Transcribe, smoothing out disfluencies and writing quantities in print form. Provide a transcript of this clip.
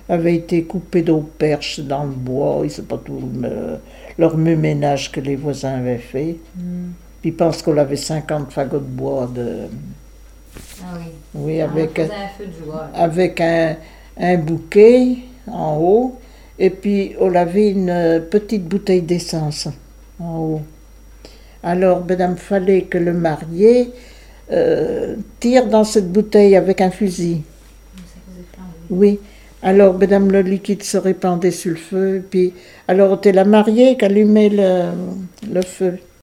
avait été coupée d'au perche dans le bois. Ils savent pas tout leur ménage que les voisins avaient fait. Puis ils pensent qu'on avait 50 fagots de bois Ah oui. oui, On faisait un feu de joie. avec un bouquet en haut. Et puis on avait une petite bouteille d'essence en haut. Alors, madame, fallait que le marié tire dans cette bouteille avec un fusil. Ça faisait flamber. Oui. Alors, madame, le liquide se répandait sur le feu. Puis, alors, c'était la mariée qui allumait le feu.